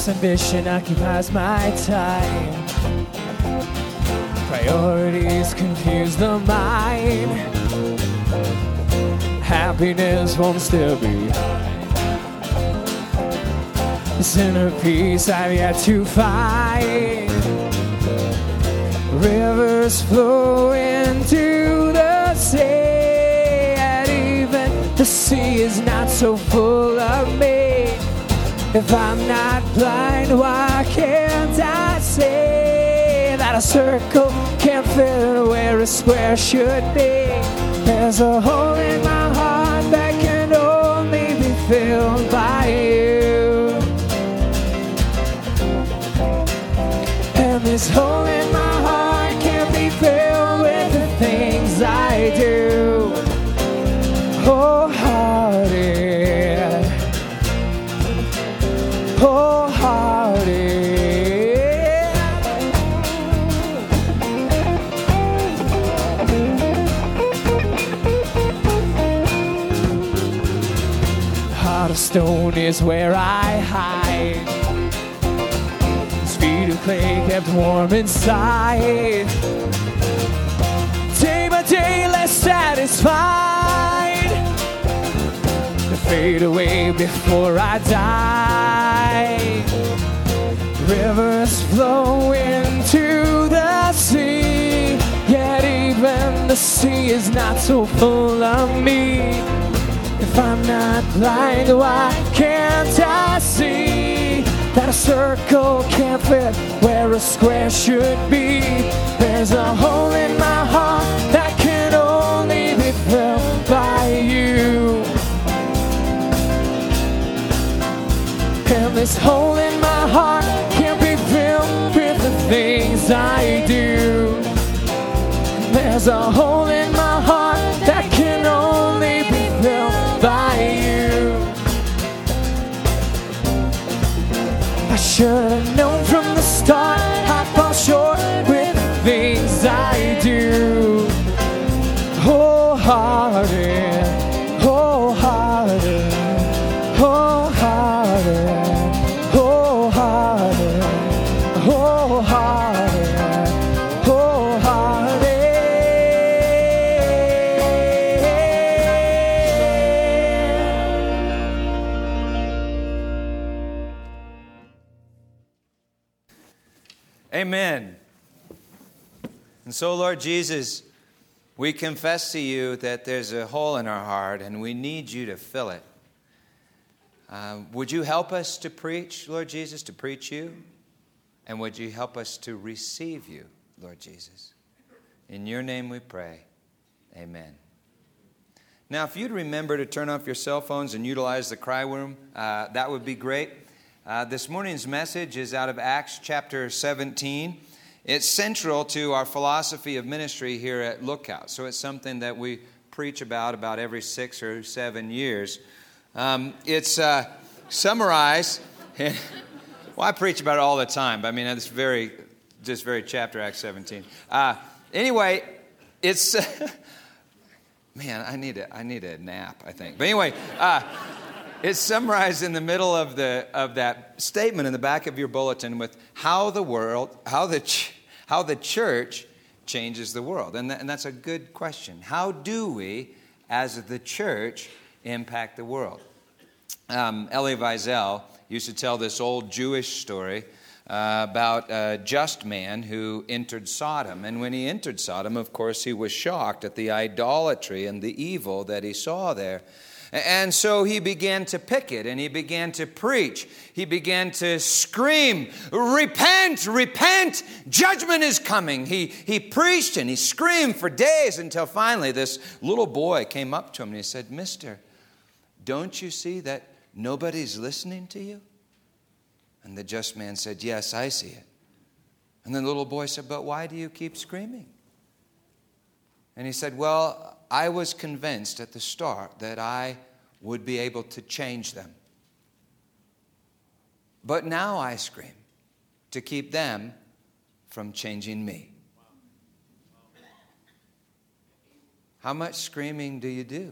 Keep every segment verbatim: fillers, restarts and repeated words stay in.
This ambition occupies my time. Priorities confuse the mind. Happiness won't still be. This inner peace I've yet to find. Rivers flow into the sea, and even the sea is not so full of me. If I'm not blind, why can't I see that a circle can't fit where a square should be? There's a hole in my heart that can only be filled by you. And this hole in my heart can't be filled with the things I do. Wholehearted, wholehearted. Heart of stone is where I hide. Feet of clay kept warm inside. Day by day less satisfied. To fade away before I die. Rivers flow into the sea, yet even the sea is not so full of me. If I'm not blind, why can't I see that a circle can't fit where a square should be? There's a hole in my heart that can only be filled by you. And this hole in my heart can't be filled with the things I do. There's a hole in my heart that can only be filled by you. I should have known from the start I'd fall short with the things I do. Wholehearted, wholehearted, wholehearted, wholehearted, wholehearted, wholehearted. Amen. And so, Lord Jesus, we confess to you that there's a hole in our heart and we need you to fill it. Uh, would you help us to preach, Lord Jesus, to preach you? And would you help us to receive you, Lord Jesus? In your name we pray. Amen. Now, if you'd remember to turn off your cell phones and utilize the cry room, uh, that would be great. Uh, this morning's message is out of Acts chapter seventeen. It's central to our philosophy of ministry here at Lookout. So it's something that we preach about about every six or seven years. Um, it's uh, summarized. Well, I preach about it all the time, but I mean, it's very, just very chapter, Acts seventeen. Uh, anyway, it's, man, I need a, I need a nap, I think. But anyway, uh, it's summarized in the middle of the of that statement in the back of your bulletin with how the world, how the ch- how the church changes the world, and, that, and that's a good question. How do we, as the church, impact the world? Um, Elie Wiesel used to tell this old Jewish story uh, about a just man who entered Sodom, and when he entered Sodom, of course, he was shocked at the idolatry and the evil that he saw there. And so he began to picket and he began to preach. He began to scream, repent, repent, judgment is coming. He, he preached and he screamed for days until finally this little boy came up to him and he said, "Mister, don't you see that nobody's listening to you?" And the just man said, "Yes, I see it." And then the little boy said, "But why do you keep screaming?" And he said, "Well, I was convinced at the start that I would be able to change them. But now I scream to keep them from changing me." How much screaming do you do?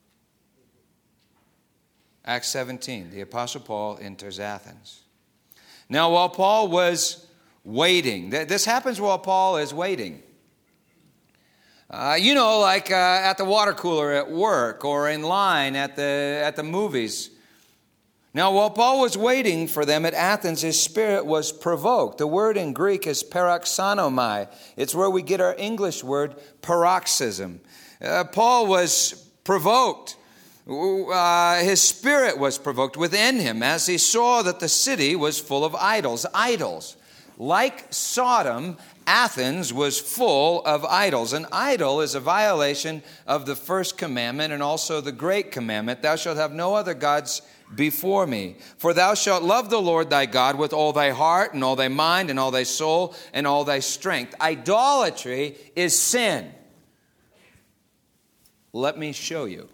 Acts seventeen, the Apostle Paul enters Athens. Now, while Paul was waiting, this happens while Paul is waiting. Uh, you know, like uh, at the water cooler at work or in line at the at the movies. Now, while Paul was waiting for them at Athens, his spirit was provoked. The word in Greek is paroxanomai. It's where we get our English word paroxysm. Uh, Paul was provoked. Uh, his spirit was provoked within him as he saw that the city was full of idols. Idols. Like Sodom, Athens was full of idols. An idol is a violation of the first commandment and also the great commandment. Thou shalt have no other gods before me. For thou shalt love the Lord thy God with all thy heart and all thy mind and all thy soul and all thy strength. Idolatry is sin. Let me show you.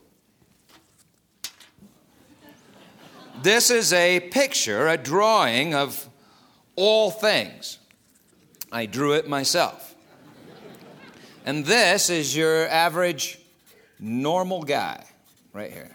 This is a picture, a drawing of all things. I drew it myself. And this is your average normal guy right here.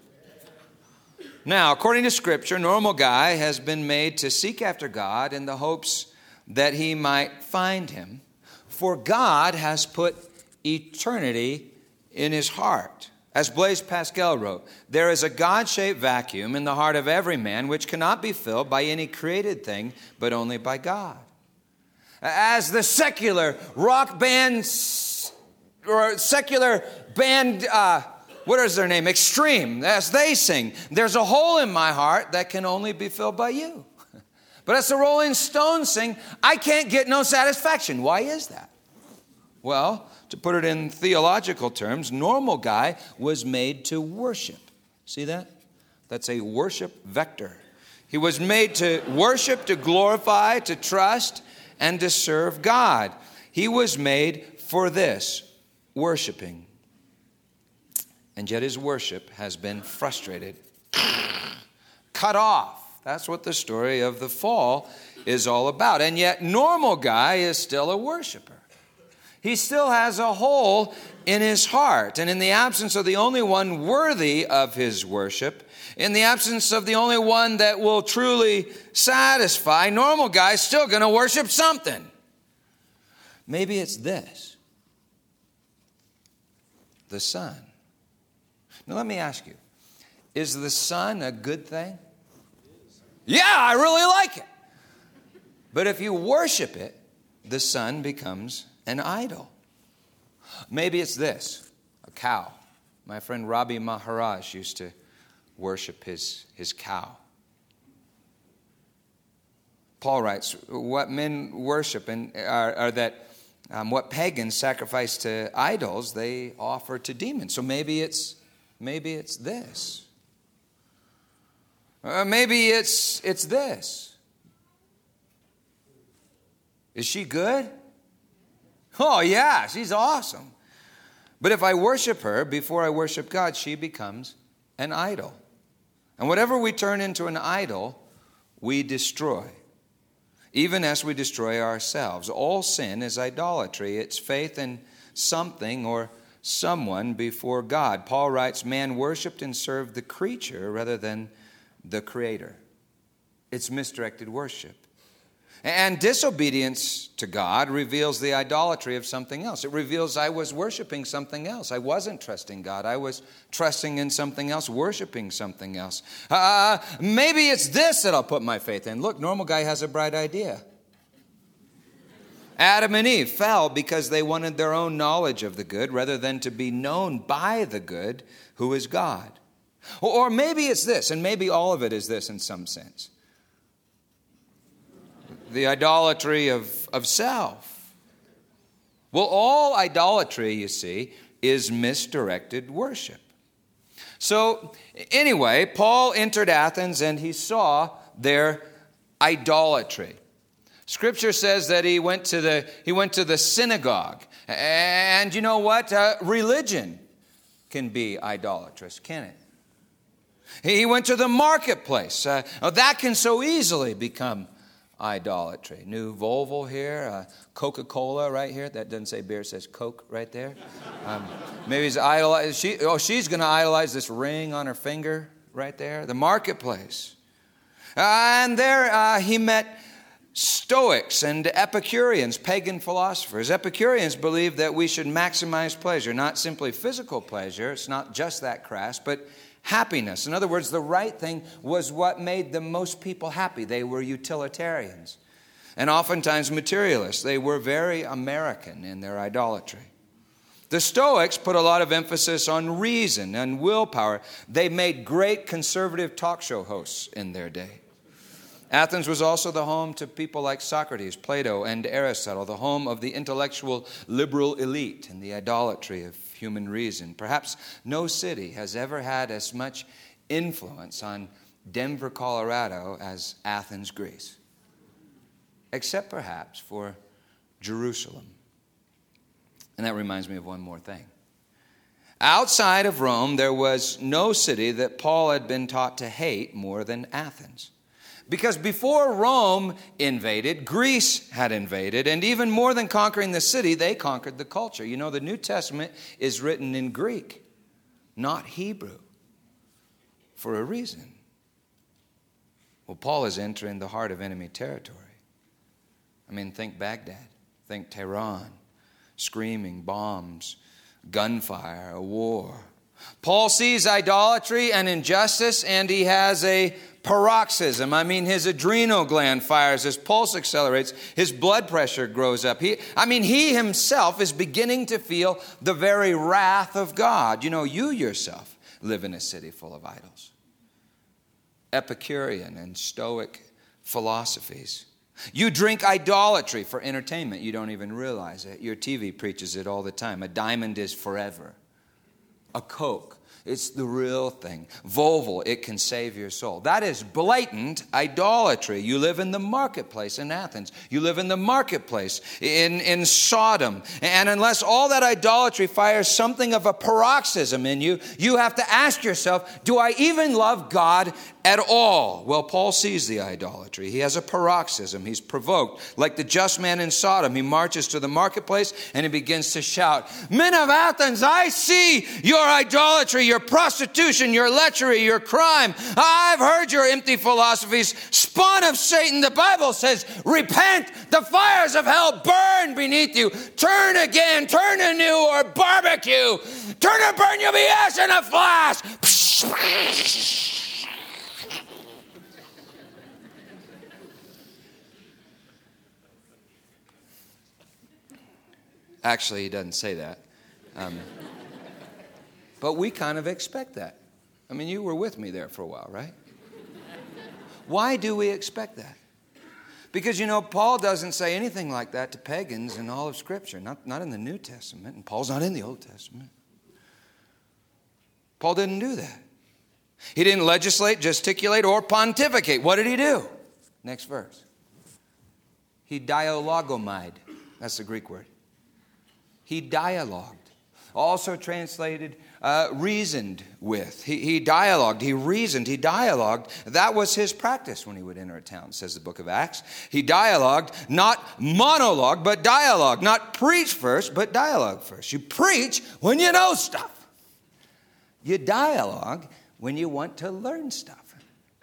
Now, according to Scripture, normal guy has been made to seek after God in the hopes that he might find him. For God has put eternity in his heart. As Blaise Pascal wrote, there is a God-shaped vacuum in the heart of every man which cannot be filled by any created thing, but only by God. As the secular rock band or secular band, uh, what is their name? Extreme, as they sing, there's a hole in my heart that can only be filled by you. But as the Rolling Stones sing, I can't get no satisfaction. Why is that? Well, to put it in theological terms, normal guy was made to worship. See that? That's a worship vector. He was made to worship, to glorify, to trust, and to serve God. He was made for this, worshiping. And yet his worship has been frustrated, cut off. That's what the story of the fall is all about. And yet normal guy is still a worshiper. He still has a hole in his heart. And in the absence of the only one worthy of his worship, in the absence of the only one that will truly satisfy, normal guy's still going to worship something. Maybe it's this. The sun. Now let me ask you, is the sun a good thing? Yeah, I really like it. But if you worship it, the sun becomes an idol. Maybe it's this, a cow. My friend Rabi Maharaj used to worship his, his cow. Paul writes, what men worship and are, are that um, what pagans sacrifice to idols, they offer to demons. So maybe it's maybe it's this. Uh, maybe it's it's this. Is she good? Oh, yeah, she's awesome. But if I worship her before I worship God, she becomes an idol. And whatever we turn into an idol, we destroy. Even as we destroy ourselves. All sin is idolatry. It's faith in something or someone before God. Paul writes, man worshiped and served the creature rather than the Creator. It's misdirected worship. And disobedience to God reveals the idolatry of something else. It reveals I was worshiping something else. I wasn't trusting God. I was trusting in something else, worshiping something else. Uh, maybe it's this that I'll put my faith in. Look, normal guy has a bright idea. Adam and Eve fell because they wanted their own knowledge of the good rather than to be known by the good who is God. Or maybe it's this, and maybe all of it is this in some sense. The idolatry of, of self. Well, all idolatry, you see, is misdirected worship. So, anyway, Paul entered Athens and he saw their idolatry. Scripture says that he went to the he went to the synagogue. And you know what? Uh, religion can be idolatrous, can it? He went to the marketplace. Uh, oh, that can so easily become idolatry. New Volvo here, uh, Coca-Cola right here. That doesn't say beer, it says Coke right there. Um, maybe he's idolized. She, oh, she's going to idolize this ring on her finger right there. The marketplace. Uh, and there uh, he met Stoics and Epicureans, pagan philosophers. Epicureans believed that we should maximize pleasure, not simply physical pleasure. It's not just that crass, but happiness. In other words, the right thing was what made the most people happy. They were utilitarians and oftentimes materialists. They were very American in their idolatry. The Stoics put a lot of emphasis on reason and willpower. They made great conservative talk show hosts in their day. Athens was also the home to people like Socrates, Plato, and Aristotle, the home of the intellectual liberal elite and the idolatry of human reason. Perhaps no city has ever had as much influence on Denver, Colorado as Athens, Greece, except perhaps for Jerusalem. And that reminds me of one more thing. Outside of Rome, there was no city that Paul had been taught to hate more than Athens. Because before Rome invaded, Greece had invaded, and even more than conquering the city, they conquered the culture. You know, the New Testament is written in Greek, not Hebrew, for a reason. Well, Paul is entering the heart of enemy territory. I mean, think Baghdad, think Tehran, screaming, bombs, gunfire, a war. Paul sees idolatry and injustice, and he has a paroxysm. I mean, his adrenal gland fires, his pulse accelerates, his blood pressure grows up. He, I mean, he himself is beginning to feel the very wrath of God. You know, you yourself live in a city full of idols. Epicurean and Stoic philosophies. You drink idolatry for entertainment. You don't even realize it. Your T V preaches it all the time. A diamond is forever. A Coke, it's the real thing. Volvo, it can save your soul. That is blatant idolatry. You live in the marketplace in Athens. You live in the marketplace in, in Sodom. And unless all that idolatry fires something of a paroxysm in you, you have to ask yourself, do I even love God at all? Well, Paul sees the idolatry. He has a paroxysm. He's provoked. Like the just man in Sodom, he marches to the marketplace and he begins to shout, "Men of Athens, I see your idolatry, your prostitution, your lechery, your crime. I've heard your empty philosophies, spawn of Satan. The Bible says, repent, the fires of hell burn beneath you. Turn again, turn anew, or barbecue. Turn and burn, you'll be ash in a flash." Actually, he doesn't say that. Um, but we kind of expect that. I mean, you were with me there for a while, right? Why do we expect that? Because, you know, Paul doesn't say anything like that to pagans in all of Scripture. Not, not in the New Testament. And Paul's not in the Old Testament. Paul didn't do that. He didn't legislate, gesticulate, or pontificate. What did he do? Next verse. He dialogomide. That's the Greek word. He dialogued. Also translated, uh, reasoned with. He, he dialogued, he reasoned, he dialogued. That was his practice when he would enter a town, says the book of Acts. He dialogued, not monologue, but dialogue. Not preach first, but dialogue first. You preach when you know stuff. You dialogue when you want to learn stuff.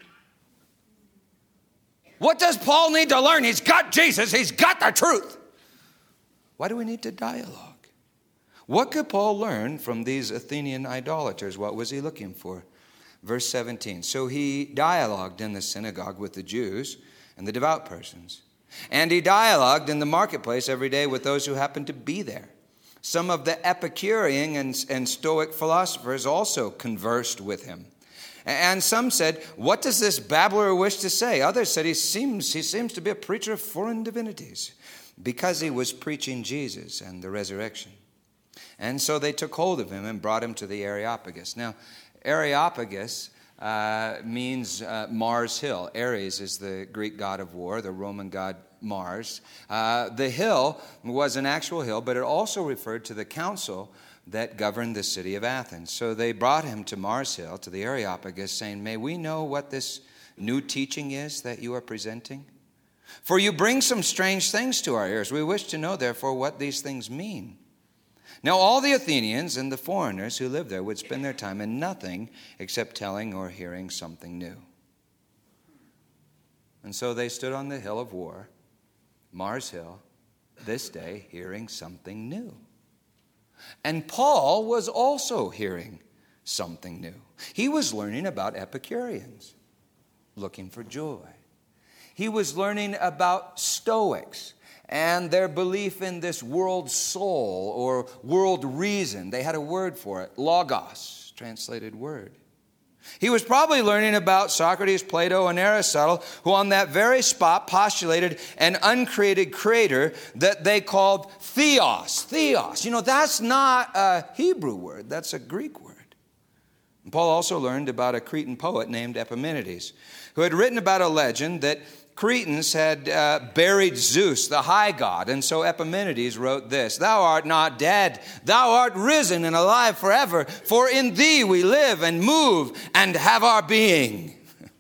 What does Paul need to learn? He's got Jesus. He's got the truth. Why do we need to dialogue? What could Paul learn from these Athenian idolaters? What was he looking for? Verse seventeen. So he dialogued in the synagogue with the Jews and the devout persons. And he dialogued in the marketplace every day with those who happened to be there. Some of the Epicurean and, and Stoic philosophers also conversed with him. And some said, "What does this babbler wish to say?" Others said, he seems, he seems to be a preacher of foreign divinities, because he was preaching Jesus and the resurrection. And so they took hold of him and brought him to the Areopagus. Now, Areopagus uh, means uh, Mars Hill. Ares is the Greek god of war, the Roman god Mars. Uh, the hill was an actual hill, but it also referred to the council that governed the city of Athens. So they brought him to Mars Hill, to the Areopagus, saying, "May we know what this new teaching is that you are presenting? For you bring some strange things to our ears. We wish to know, therefore, what these things mean." Now all the Athenians and the foreigners who lived there would spend their time in nothing except telling or hearing something new. And so they stood on the hill of war, Mars Hill, this day, hearing something new. And Paul was also hearing something new. He was learning about Epicureans, looking for joy. He was learning about Stoics and their belief in this world soul or world reason. They had a word for it, logos, translated word. He was probably learning about Socrates, Plato, and Aristotle, who on that very spot postulated an uncreated creator that they called theos. Theos. You know, that's not a Hebrew word. That's a Greek word. And Paul also learned about a Cretan poet named Epimenides, who had written about a legend that Cretans had uh, buried Zeus, the high god. And so Epimenides wrote this: "Thou art not dead, thou art risen and alive forever, for in thee we live and move and have our being."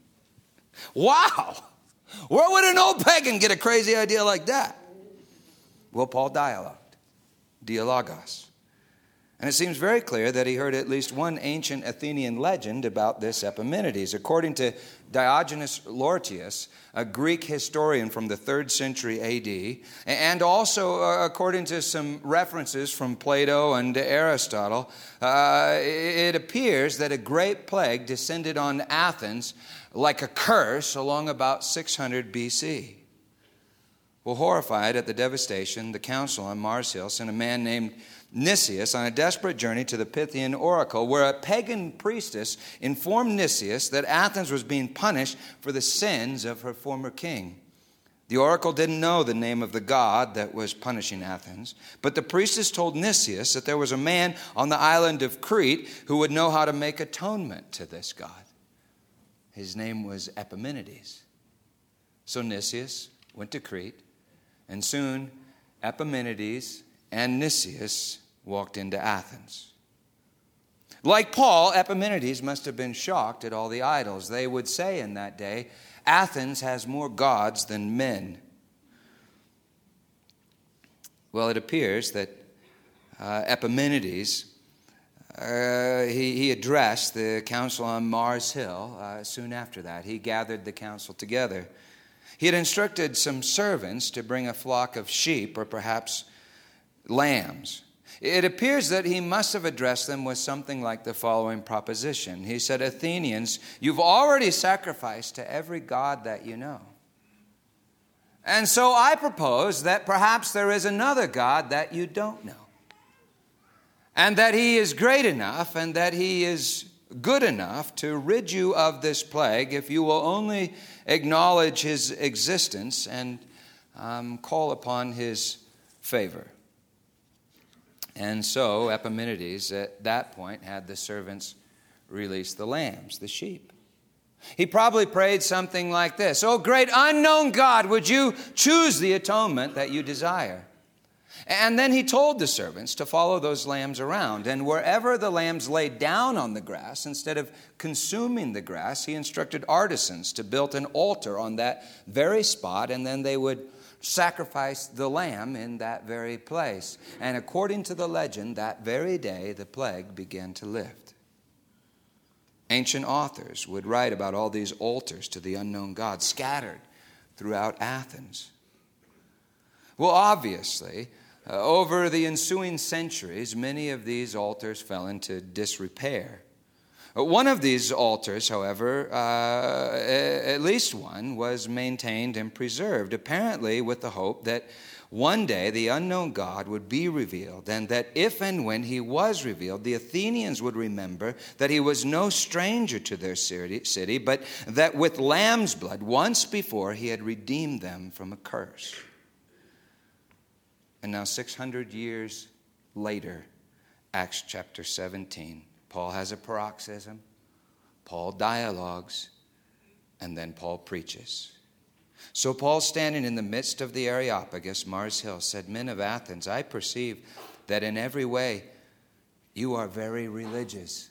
Wow! Where would an old pagan get a crazy idea like that? Well, Paul dialogued, dialogos. And it seems very clear that he heard at least one ancient Athenian legend about this Epimenides. According to Diogenes Laertius, a Greek historian from the third century A D, and also uh, according to some references from Plato and Aristotle, uh, it appears that a great plague descended on Athens like a curse along about six hundred B C. Well, horrified at the devastation, the council on Mars Hill sent a man named Nicias on a desperate journey to the Pythian oracle, where a pagan priestess informed Nicias that Athens was being punished for the sins of her former king. The oracle didn't know the name of the god that was punishing Athens, but the priestess told Nicias that there was a man on the island of Crete who would know how to make atonement to this god. His name was Epimenides. So Nicias went to Crete, and soon Epimenides and Nicias walked into Athens. Like Paul, Epimenides must have been shocked at all the idols. They would say in that day, Athens has more gods than men. Well, it appears that uh, Epimenides, uh, he, he addressed the council on Mars Hill uh, soon after that. He gathered the council together. He had instructed some servants to bring a flock of sheep or perhaps lambs. It appears that he must have addressed them with something like the following proposition. He said, "Athenians, you've already sacrificed to every god that you know. And so I propose that perhaps there is another God that you don't know. And that he is great enough and that he is good enough to rid you of this plague if you will only acknowledge his existence and um, call upon his favor." And so Epimenides at that point had the servants release the lambs, the sheep. He probably prayed something like this: "Oh, great unknown God, would you choose the atonement that you desire?" And then he told the servants to follow those lambs around. And wherever the lambs laid down on the grass, instead of consuming the grass, he instructed artisans to build an altar on that very spot, and then they would sacrifice the lamb in that very place. And according to the legend, that very day the plague began to lift. Ancient authors would write about all these altars to the unknown God scattered throughout Athens. Well, obviously, uh, over the ensuing centuries, many of these altars fell into disrepair. One of these altars, however, uh, at least one, was maintained and preserved, apparently with the hope that one day the unknown God would be revealed, and that if and when he was revealed, the Athenians would remember that he was no stranger to their city, but that with lamb's blood, once before, he had redeemed them from a curse. And now six hundred years later, Acts chapter seventeen, Paul has a paroxysm, Paul dialogues, and then Paul preaches. So Paul, standing in the midst of the Areopagus, Mars Hill, said, "Men of Athens, I perceive that in every way you are very religious."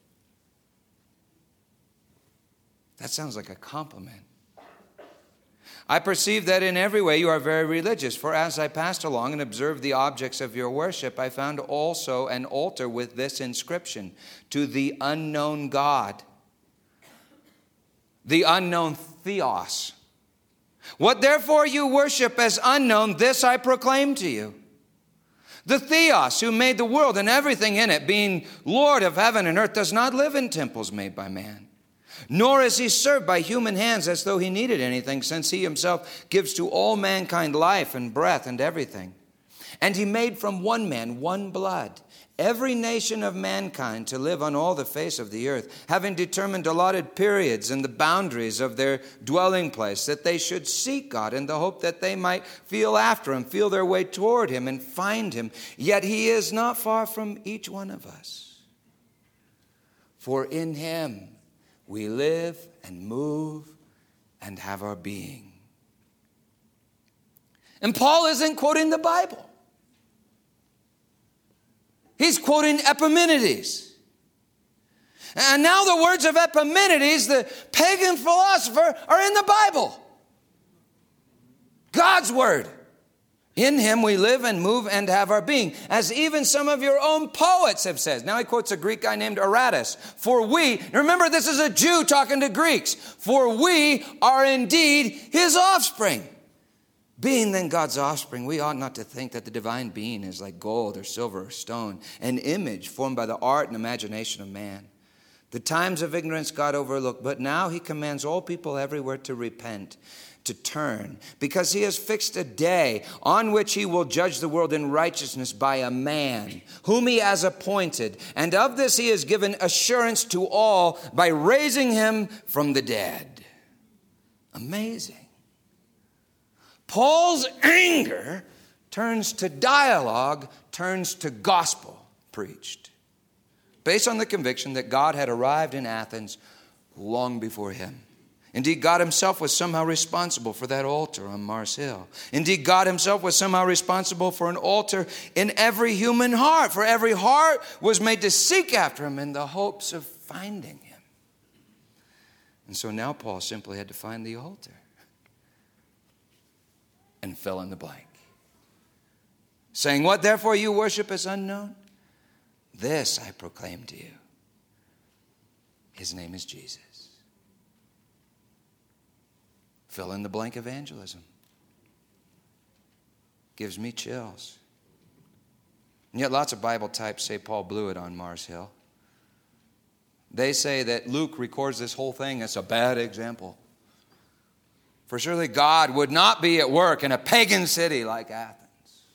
That sounds like a compliment. "I perceive that in every way you are very religious. For as I passed along and observed the objects of your worship, I found also an altar with this inscription: to the unknown God." The unknown theos. What therefore you worship as unknown, this I proclaim to you. The Theos, who made the world and everything in it, being Lord of heaven and earth, does not live in temples made by man, nor is he served by human hands as though he needed anything, since he himself gives to all mankind life and breath and everything. And he made from one man one blood every nation of mankind to live on all the face of the earth, having determined allotted periods and the boundaries of their dwelling place, that they should seek God in the hope that they might feel after him, feel their way toward him, and find him. Yet he is not far from each one of us. For in him we live and move and have our being. And Paul isn't quoting the Bible. He's quoting Epimenides. And now the words of Epimenides, the pagan philosopher, are in the Bible. God's word. In him we live and move and have our being, as even some of your own poets have said. Now he quotes a Greek guy named Aratus. For we, remember this is a Jew talking to Greeks, for we are indeed his offspring. Being then God's offspring, we ought not to think that the divine being is like gold or silver or stone, an image formed by the art and imagination of man. The times of ignorance God overlooked, but now he commands all people everywhere to repent, to turn, because he has fixed a day on which he will judge the world in righteousness by a man, whom he has appointed. And of this he has given assurance to all by raising him from the dead. Amazing. Paul's anger turns to dialogue, turns to gospel preached, based on the conviction that God had arrived in Athens long before him. Indeed, God himself was somehow responsible for that altar on Mars Hill. Indeed, God himself was somehow responsible for an altar in every human heart, for every heart was made to seek after him in the hopes of finding him. And so now Paul simply had to find the altar. And fill in the blank. Saying, what therefore you worship as unknown, this I proclaim to you. His name is Jesus. Fill in the blank evangelism. Gives me chills. And yet lots of Bible types say Paul blew it on Mars Hill. They say that Luke records this whole thing as a bad example. For surely God would not be at work in a pagan city like Athens.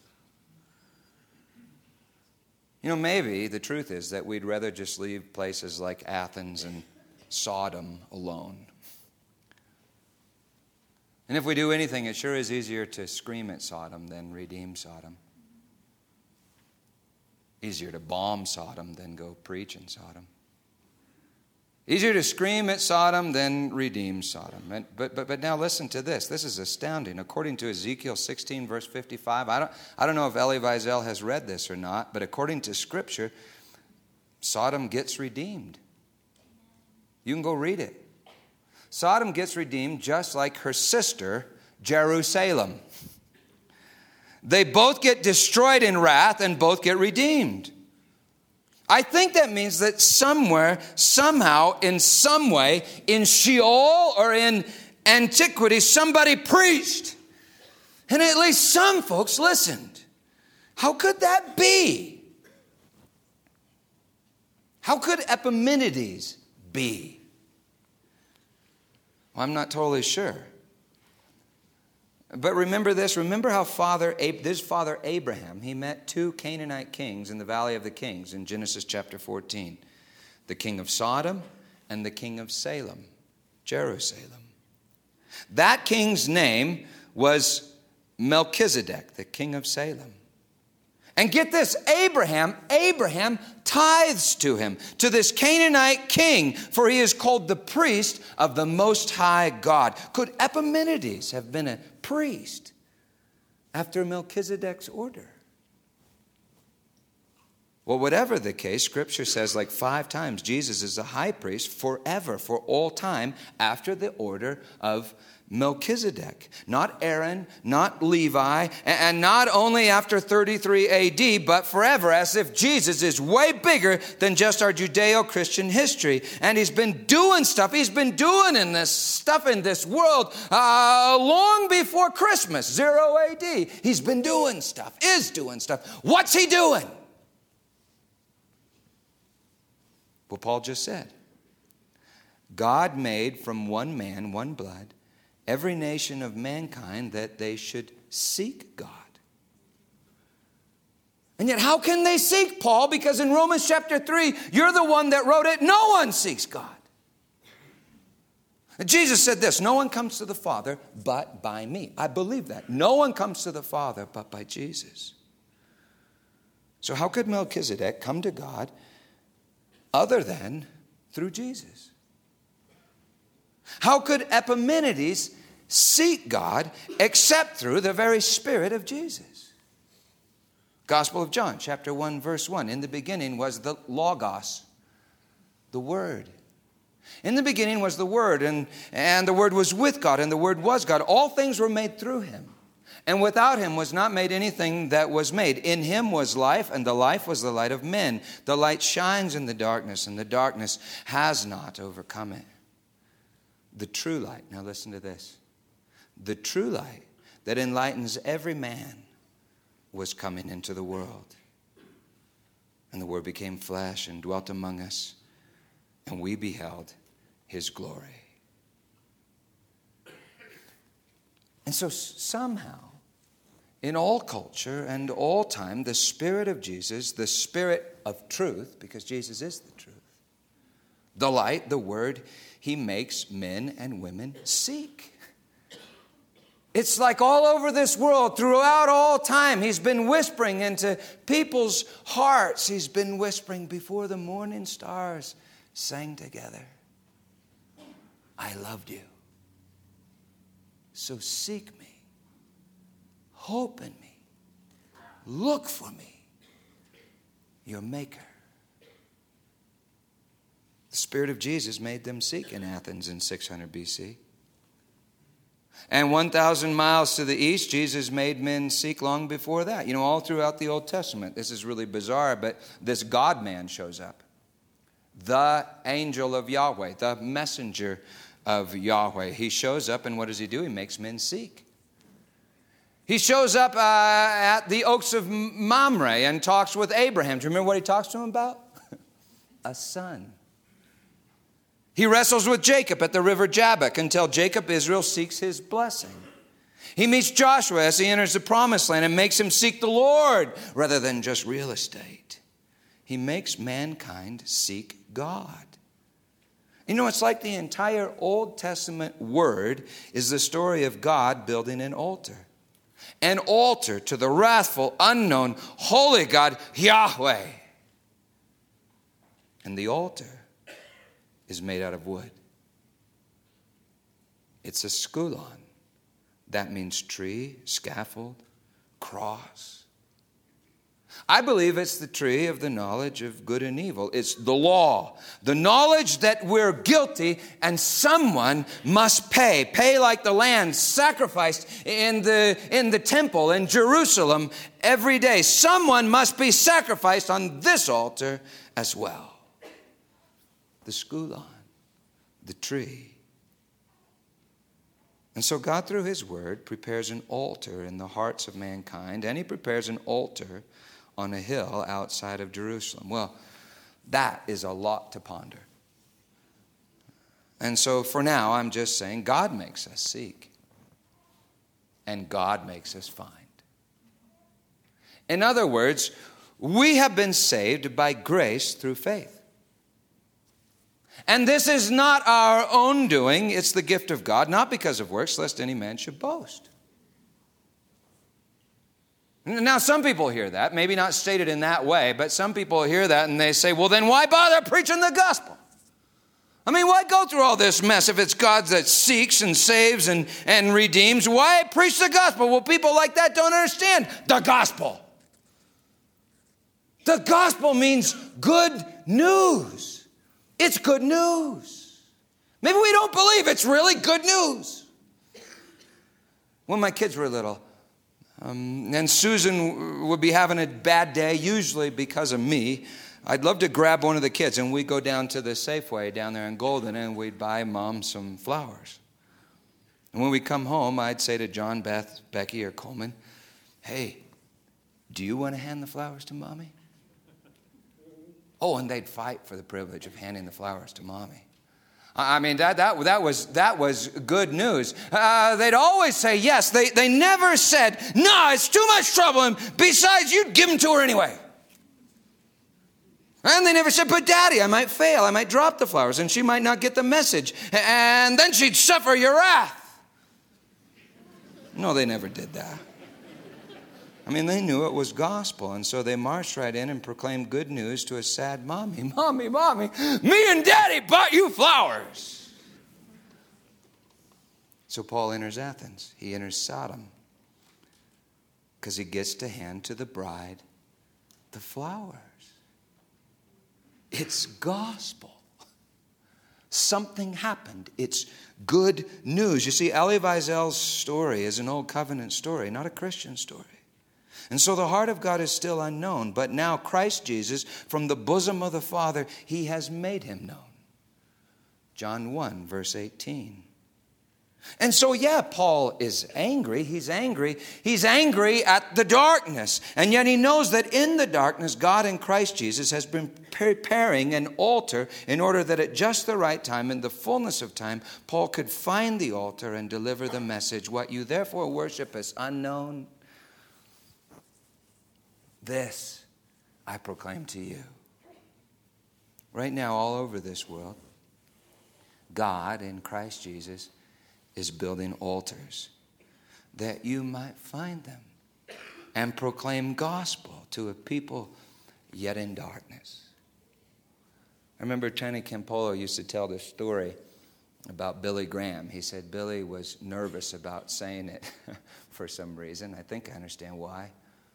You know, maybe the truth is that we'd rather just leave places like Athens and Sodom alone. And if we do anything, it sure is easier to scream at Sodom than redeem Sodom. Easier to bomb Sodom than go preach in Sodom. Easier to scream at Sodom than redeem Sodom. But, but, but now listen to this. This is astounding. According to Ezekiel sixteen, verse fifty-five, I don't, I don't know if Elie Wiesel has read this or not, but according to Scripture, Sodom gets redeemed. You can go read it. Sodom gets redeemed just like her sister, Jerusalem. They both get destroyed in wrath and both get redeemed. I think that means that somewhere, somehow, in some way, in Sheol or in antiquity, somebody preached. And at least some folks listened. How could that be? How could Epimenides be? Well, I'm not totally sure. But remember this, remember how father, this father Abraham, he met two Canaanite kings in the Valley of the Kings in Genesis chapter fourteen. The king of Sodom and the king of Salem, Jerusalem. That king's name was Melchizedek, the king of Salem. And get this, Abraham, Abraham tithes to him, to this Canaanite king, for he is called the priest of the Most High God. Could Epimenides have been a priest after Melchizedek's order? Well, whatever the case, Scripture says like five times, Jesus is the high priest forever, for all time, after the order of Melchizedek. Not Aaron, not Levi, and not only after thirty-three A D, but forever, as if Jesus is way bigger than just our Judeo-Christian history. And he's been doing stuff. He's been doing in this stuff in this world uh, long before Christmas, zero A D. He's been doing stuff, is doing stuff. What's he doing? Well, Paul just said, God made from one man, one blood, every nation of mankind that they should seek God. And yet, how can they seek, Paul? Because in Romans chapter three, you're the one that wrote it. No one seeks God. Jesus said this, no one comes to the Father but by me. I believe that. No one comes to the Father but by Jesus. So how could Melchizedek come to God other than through Jesus? How could Epimenides seek God except through the very Spirit of Jesus? Gospel of John, chapter one, verse one. In the beginning was the Logos, the Word. In the beginning was the Word, and, and the Word was with God, and the Word was God. All things were made through him. And without him was not made anything that was made. In him was life, and the life was the light of men. The light shines in the darkness, and the darkness has not overcome it. The true light, now listen to this. The true light that enlightens every man was coming into the world. And the Word became flesh and dwelt among us, and we beheld his glory. And so somehow, in all culture and all time, the Spirit of Jesus, the Spirit of truth, because Jesus is the truth, the light, the Word, he makes men and women seek. It's like all over this world, throughout all time, he's been whispering into people's hearts. He's been whispering before the morning stars sang together, I loved you. So seek me. Hope in me. Look for me, your Maker. The Spirit of Jesus made them seek in Athens in six hundred B C. And one thousand miles to the east, Jesus made men seek long before that. You know, all throughout the Old Testament, this is really bizarre, but this God-man shows up. The angel of Yahweh, the messenger of Yahweh. He shows up, and what does he do? He makes men seek. He shows up uh, at the oaks of Mamre and talks with Abraham. Do you remember what he talks to him about? A son. He wrestles with Jacob at the river Jabbok until Jacob, Israel, seeks his blessing. He meets Joshua as he enters the promised land and makes him seek the Lord rather than just real estate. He makes mankind seek God. You know, it's like the entire Old Testament word is the story of God building an altar. An altar to the wrathful, unknown, holy God, Yahweh. And the altar is made out of wood. It's a skulon. That means tree, scaffold, cross. I believe it's the tree of the knowledge of good and evil. It's the law. The knowledge that we're guilty and someone must pay. Pay like the land sacrificed in the, in the temple in Jerusalem every day. Someone must be sacrificed on this altar as well. The skulon, the tree. And so God, through his word, prepares an altar in the hearts of mankind, and he prepares an altar on a hill outside of Jerusalem. Well, that is a lot to ponder. And so for now, I'm just saying God makes us seek, and God makes us find. In other words, we have been saved by grace through faith. And this is not our own doing, it's the gift of God, not because of works, lest any man should boast. Now, some people hear that, maybe not stated in that way, but some people hear that and they say, well, then why bother preaching the gospel? I mean, why go through all this mess if it's God that seeks and saves and, and redeems? Why preach the gospel? Well, people like that don't understand the gospel. The gospel means good news. It's good news. Maybe we don't believe it's really good news. When my kids were little, um, and Susan would be having a bad day, usually because of me, I'd love to grab one of the kids and we'd go down to the Safeway down there in Golden and we'd buy Mom some flowers. And when we come home, I'd say to John, Beth, Becky, or Coleman, hey, do you want to hand the flowers to Mommy? Oh, and they'd fight for the privilege of handing the flowers to Mommy. I mean, that that that was that was good news. Uh, they'd always say yes. They they never said, no, it's too much trouble, and besides, you'd give them to her anyway. And they never said, but Daddy, I might fail. I might drop the flowers, and she might not get the message, and then she'd suffer your wrath. No, they never did that. I mean, they knew it was gospel, and so they marched right in and proclaimed good news to a sad mommy. Mommy, Mommy, me and Daddy bought you flowers. So Paul enters Athens. He enters Sodom because he gets to hand to the bride the flowers. It's gospel. Something happened. It's good news. You see, Elie Wiesel's story is an old covenant story, not a Christian story. And so the heart of God is still unknown, but now Christ Jesus, from the bosom of the Father, he has made him known. John one, verse eighteen. And so, yeah, Paul is angry. He's angry. He's angry at the darkness. And yet he knows that in the darkness, God in Christ Jesus has been preparing an altar in order that at just the right time, in the fullness of time, Paul could find the altar and deliver the message. What you therefore worship as unknown, this I proclaim to you. Right now, all over this world, God in Christ Jesus is building altars that you might find them and proclaim gospel to a people yet in darkness. I remember Tony Campolo used to tell this story about Billy Graham. He said Billy was nervous about saying it for some reason. I think I understand why.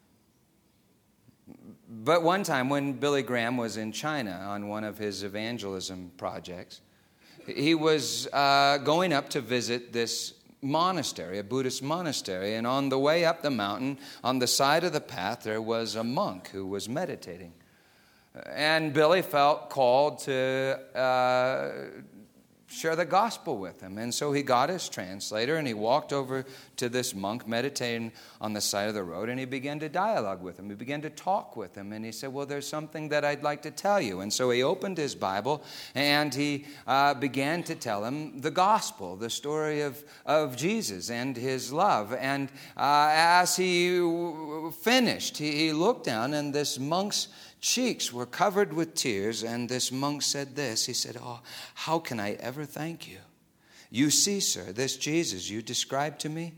But one time when Billy Graham was in China on one of his evangelism projects, he was uh, going up to visit this monastery, a Buddhist monastery. And on the way up the mountain, on the side of the path, there was a monk who was meditating. And Billy felt called to uh, share the gospel with him. And so he got his translator and he walked over to this monk meditating on the side of the road, and he began to dialogue with him. He began to talk with him, and he said, well, there's something that I'd like to tell you. And so he opened his Bible and he uh, began to tell him the gospel, the story of, of Jesus and his love. And uh, as he finished, he, he looked down, and this monk's cheeks were covered with tears, and this monk said this. He said, oh, how can I ever thank you? You see, sir, this Jesus you described to me,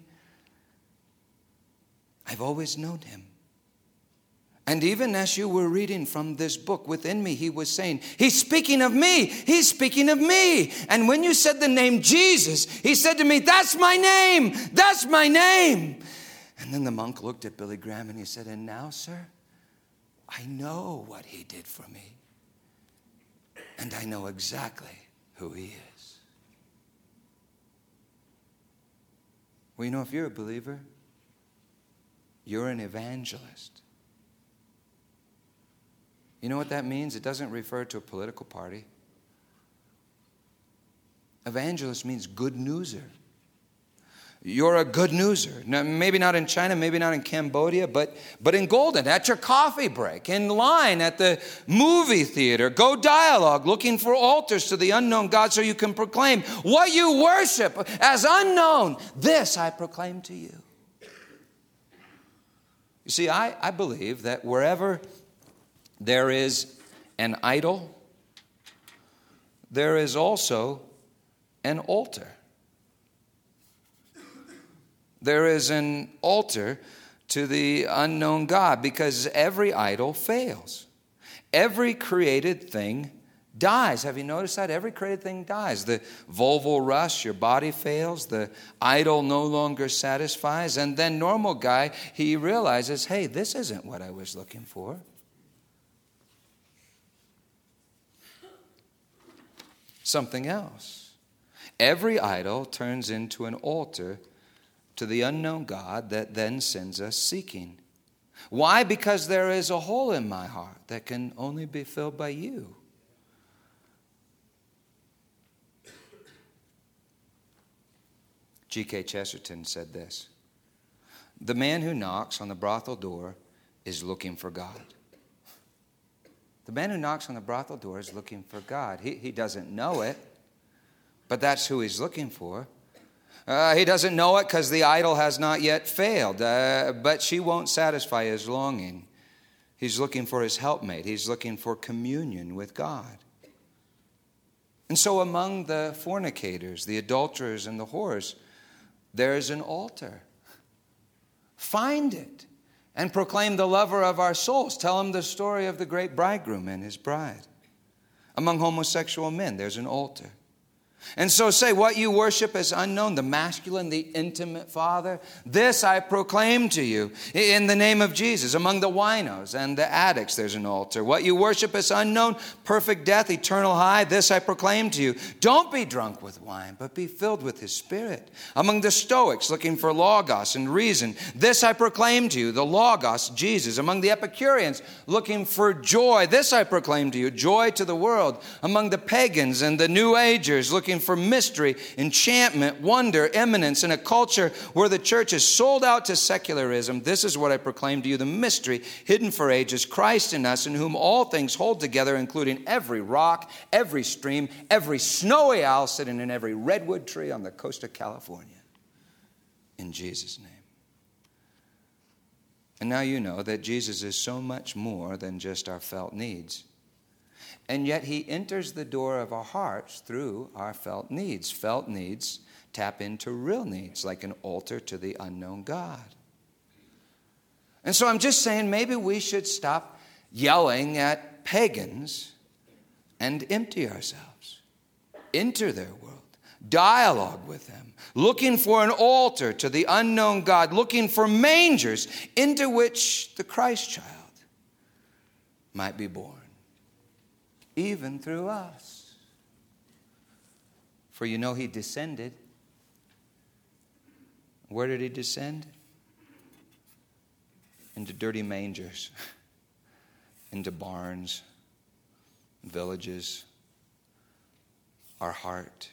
I've always known him. And even as you were reading from this book within me, he was saying, he's speaking of me. He's speaking of me. And when you said the name Jesus, he said to me, that's my name. That's my name. And then the monk looked at Billy Graham and he said, and now, sir, I know what he did for me. And I know exactly who he is. Well, you know, if you're a believer, you're an evangelist. You know what that means? It doesn't refer to a political party. Evangelist means good newser. You're a good newser. Now, maybe not in China, maybe not in Cambodia, but, but in Golden, at your coffee break, in line at the movie theater. Go dialogue, looking for altars to the unknown God so you can proclaim what you worship as unknown. This I proclaim to you. You see, I, I believe that wherever there is an idol, there is also an altar. There is an altar to the unknown God, because every idol fails. Every created thing dies. Have you noticed that? Every created thing dies. The vulval rust, your body fails. The idol no longer satisfies. And then normal guy, he realizes, hey, this isn't what I was looking for. something else. Every idol turns into an altar to the unknown God that then sends us seeking. Why? Because there is a hole in my heart that can only be filled by you. G K Chesterton said this: "The man who knocks on the brothel door is looking for God." The man who knocks on the brothel door is looking for God. He, he doesn't know it, but that's who he's looking for. Uh, he doesn't know it because the idol has not yet failed, uh, but she won't satisfy his longing. He's looking for his helpmate. He's looking for communion with God. And so among the fornicators, the adulterers, and the whores, there is an altar. Find it and proclaim the lover of our souls. Tell him the story of the great bridegroom and his bride. Among homosexual men, there's an altar. And so say, what you worship is unknown, the masculine, the intimate Father, this I proclaim to you in the name of Jesus. Among the winos and the addicts, there's an altar. What you worship is unknown, perfect death, eternal high, this I proclaim to you. Don't be drunk with wine, but be filled with his Spirit. Among the Stoics, looking for logos and reason, this I proclaim to you, the logos, Jesus. Among the Epicureans, looking for joy, this I proclaim to you, joy to the world. Among the pagans and the New Agers, looking for mystery, enchantment, wonder, eminence, in a culture where the church is sold out to secularism, this is what I proclaim to you, the mystery hidden for ages, Christ in us, in whom all things hold together, including every rock, every stream, every snowy owl sitting in every redwood tree on the coast of California. In Jesus' name. And now you know that Jesus is so much more than just our felt needs. And yet he enters the door of our hearts through our felt needs. Felt needs tap into real needs, like an altar to the unknown God. And so I'm just saying, maybe we should stop yelling at pagans and empty ourselves. Enter their world. Dialogue with them. Looking for an altar to the unknown God. Looking for mangers into which the Christ child might be born. Even through us. For you know he descended. Where did he descend? Into dirty mangers. Into barns. Villages. Our heart.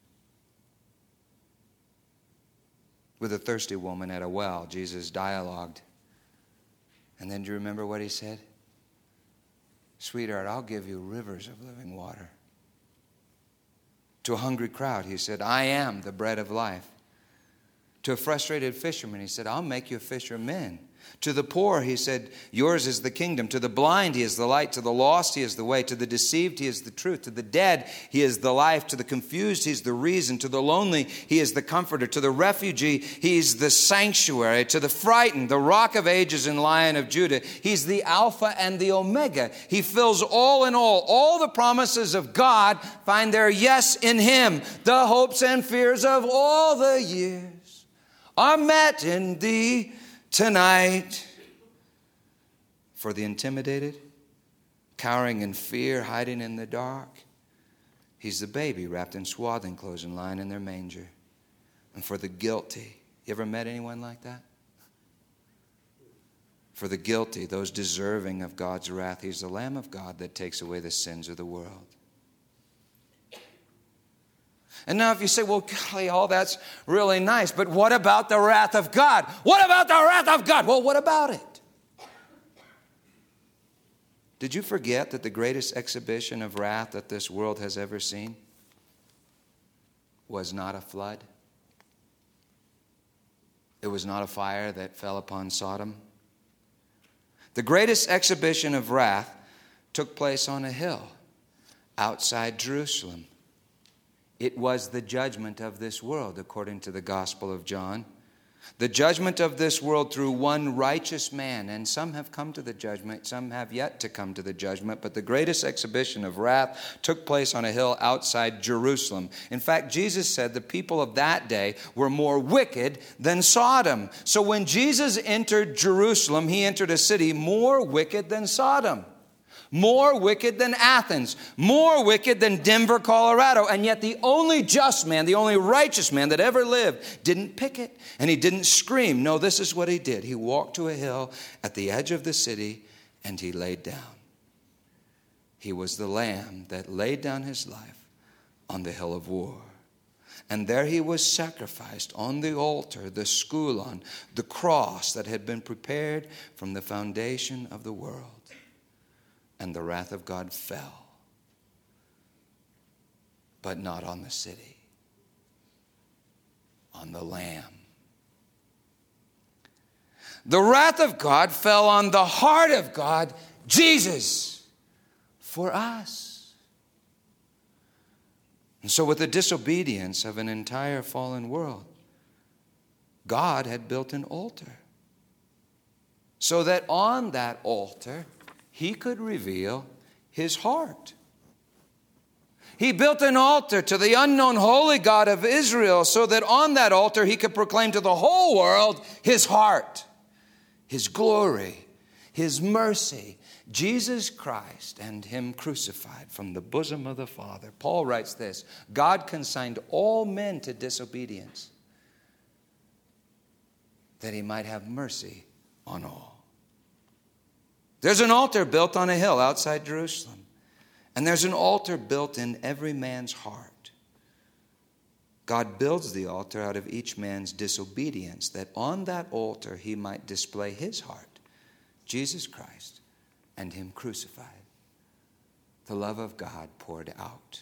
With a thirsty woman at a well, Jesus dialogued. And then do you remember what he said? Sweetheart, I'll give you rivers of living water. To a hungry crowd, he said, I am the bread of life. To a frustrated fisherman, he said, I'll make you a fisher of men. To the poor, he said, yours is the kingdom. To the blind, he is the light. To the lost, he is the way. To the deceived, he is the truth. To the dead, he is the life. To the confused, he is the reason. To the lonely, he is the comforter. To the refugee, he is the sanctuary. To the frightened, the rock of ages and lion of Judah, he's the Alpha and the Omega. He fills all in all. All the promises of God find their yes in him. The hopes and fears of all the years are met in thee tonight. For the intimidated, cowering in fear, hiding in the dark, he's the baby wrapped in swaddling clothes and lying in their manger. And for the guilty, you ever met anyone like that? For the guilty, those deserving of God's wrath, he's the Lamb of God that takes away the sins of the world. And now if you say, well, golly, all that's really nice, but what about the wrath of God? What about the wrath of God? Well, what about it? Did you forget that the greatest exhibition of wrath that this world has ever seen was not a flood? It was not a fire that fell upon Sodom. The greatest exhibition of wrath took place on a hill outside Jerusalem. It was the judgment of this world, according to the Gospel of John. The judgment of this world through one righteous man. And some have come to the judgment, some have yet to come to the judgment. But the greatest exhibition of wrath took place on a hill outside Jerusalem. In fact, Jesus said the people of that day were more wicked than Sodom. So when Jesus entered Jerusalem, he entered a city more wicked than Sodom. More wicked than Athens. More wicked than Denver, Colorado. And yet the only just man, the only righteous man that ever lived didn't pick it. And he didn't scream. No, this is what he did. He walked to a hill at the edge of the city and he laid down. He was the lamb that laid down his life on the hill of war. And there he was sacrificed on the altar, the skulon, the cross that had been prepared from the foundation of the world. And the wrath of God fell, but not on the city, on the Lamb. The wrath of God fell on the heart of God, Jesus, for us. And so with the disobedience of an entire fallen world, God had built an altar so that on that altar, he could reveal his heart. He built an altar to the unknown holy God of Israel so that on that altar he could proclaim to the whole world his heart, his glory, his mercy, Jesus Christ and him crucified from the bosom of the Father. Paul writes this, God consigned all men to disobedience that he might have mercy on all. There's an altar built on a hill outside Jerusalem. And there's an altar built in every man's heart. God builds the altar out of each man's disobedience, that on that altar he might display his heart, Jesus Christ, and him crucified. The love of God poured out.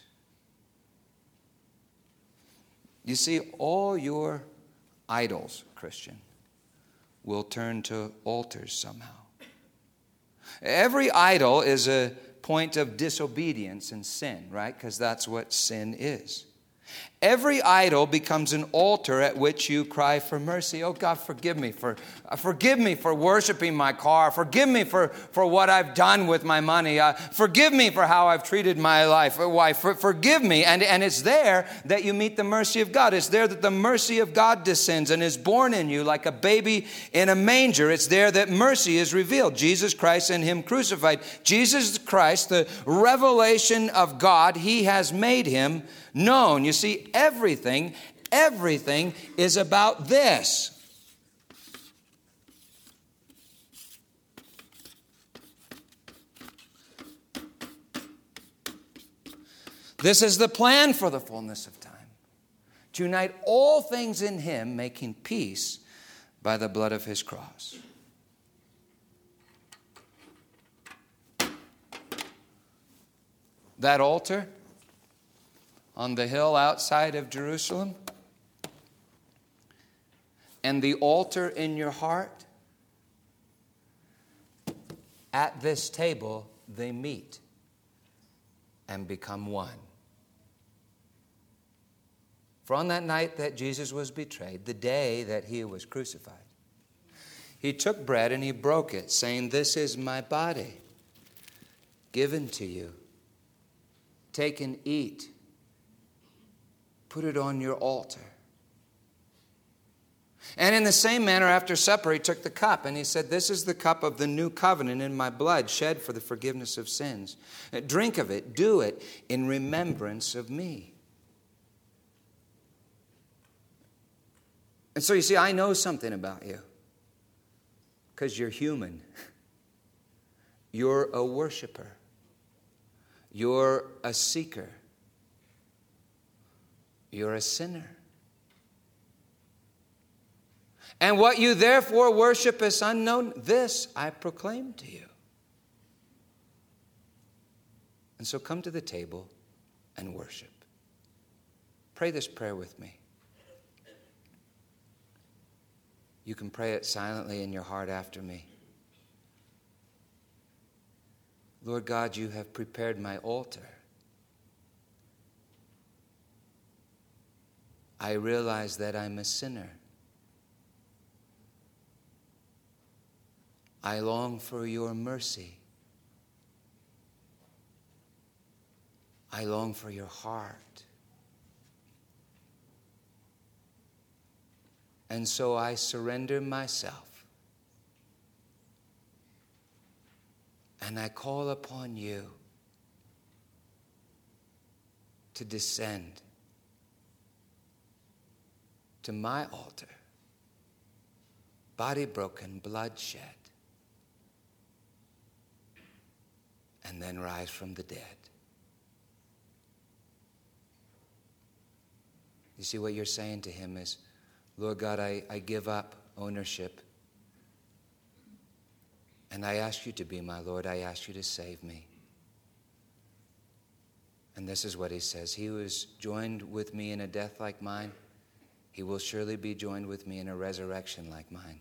You see, all your idols, Christian, will turn to altars somehow. Every idol is a point of disobedience and sin, right? Because that's what sin is. Every idol becomes an altar at which you cry for mercy. Oh, God, forgive me for uh, forgive me for worshiping my car. Forgive me for, for what I've done with my money. Uh, forgive me for how I've treated my life. Wife, for, forgive me. And, and it's there that you meet the mercy of God. It's there that the mercy of God descends and is born in you like a baby in a manger. It's there that mercy is revealed. Jesus Christ and him crucified. Jesus Christ, the revelation of God, he has made him known. You see, everything, everything is about this. This is the plan for the fullness of time. To unite all things in him, making peace by the blood of his cross. That altar on the hill outside of Jerusalem, and the altar in your heart, at this table they meet and become one. For on that night that Jesus was betrayed, the day that he was crucified, he took bread and he broke it, saying, "This is my body given to you. Take and eat. Put it on your altar." And in the same manner, after supper, he took the cup and he said, "This is the cup of the new covenant in my blood, shed for the forgiveness of sins. Drink of it, do it in remembrance of me." And so you see, I know something about you. Because you're human. You're a worshiper. You're a seeker. You're a sinner. And what you therefore worship as unknown, this I proclaim to you. And so come to the table and worship. Pray this prayer with me. You can pray it silently in your heart after me. Lord God, you have prepared my altar. I realize that I'm a sinner. I long for your mercy. I long for your heart. And so I surrender myself And I call upon you to descend to my altar, body broken, blood shed, and then rise from the dead. You see, what you're saying to him is, Lord God, I, I give up ownership. And I ask you to be my Lord. I ask you to save me. And this is what he says. He who is joined with me in a death like mine, he will surely be joined with me in a resurrection like mine.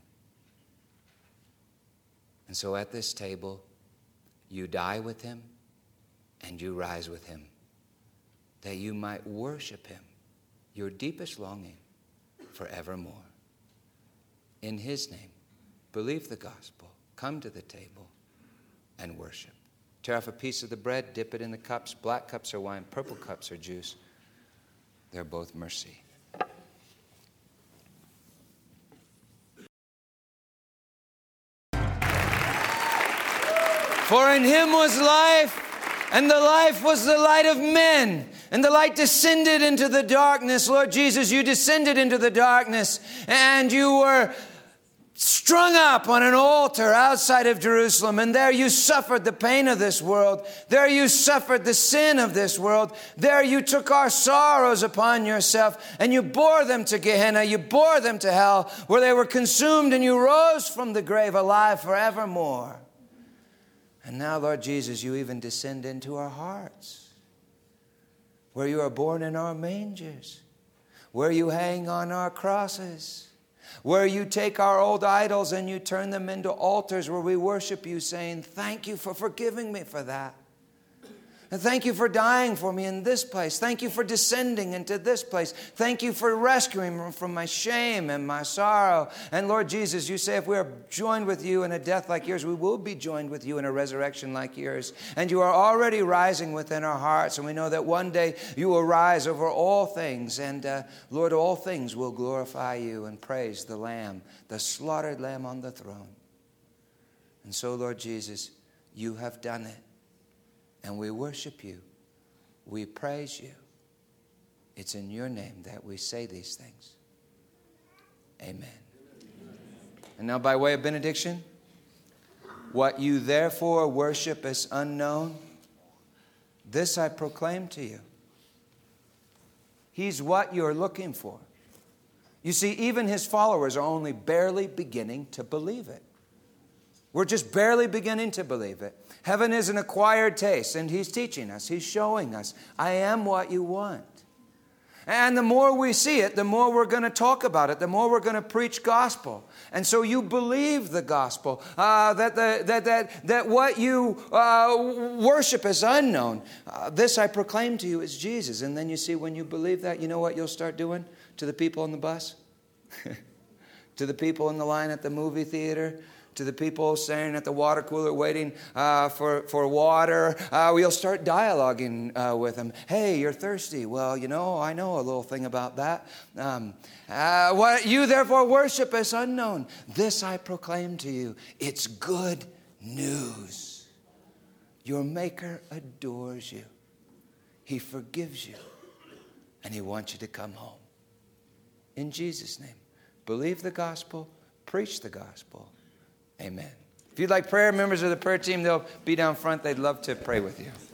And so at this table, you die with him and you rise with him, that you might worship him, your deepest longing, forevermore. In his name, believe the gospel, come to the table, and worship. Tear off a piece of the bread, dip it in the cups. Black cups are wine, purple cups are juice. They're both mercy. For in him was life, and the life was the light of men. And the light descended into the darkness. Lord Jesus, you descended into the darkness, and you were strung up on an altar outside of Jerusalem. And there you suffered the pain of this world. There you suffered the sin of this world. There you took our sorrows upon yourself, and you bore them to Gehenna. You bore them to hell, where they were consumed, and you rose from the grave alive forevermore. And now, Lord Jesus, you even descend into our hearts, where you are born in our mangers, where you hang on our crosses, where you take our old idols and you turn them into altars where we worship you, saying, thank you for forgiving me for that. And thank you for dying for me in this place. Thank you for descending into this place. Thank you for rescuing me from my shame and my sorrow. And Lord Jesus, you say if we are joined with you in a death like yours, we will be joined with you in a resurrection like yours. And you are already rising within our hearts. And we know that one day you will rise over all things. And uh, Lord, all things will glorify you and praise the Lamb, the slaughtered Lamb on the throne. And so, Lord Jesus, you have done it. And we worship you. We praise you. It's in your name that we say these things. Amen. Amen. And now by way of benediction, what you therefore worship as unknown, this I proclaim to you. He's what you're looking for. You see, even his followers are only barely beginning to believe it. We're just barely beginning to believe it. Heaven is an acquired taste, and he's teaching us. He's showing us, I am what you want. And the more we see it, the more we're going to talk about it, the more we're going to preach gospel. And so you believe the gospel, uh, that, the, that, that, that what you uh, worship is unknown. Uh, this I proclaim to you is Jesus. And then you see, when you believe that, you know what you'll start doing to the people on the bus? To the people in the line at the movie theater? To the people standing at the water cooler waiting uh, for, for water. Uh, we'll start dialoguing uh, with them. Hey, you're thirsty. Well, you know, I know a little thing about that. Um, uh, what you therefore worship is unknown. This I proclaim to you. It's good news. Your Maker adores you. He forgives you. And he wants you to come home. In Jesus' name. Believe the gospel. Preach the gospel. Amen. If you'd like prayer, members of the prayer team, they'll be down front. They'd love to pray with you.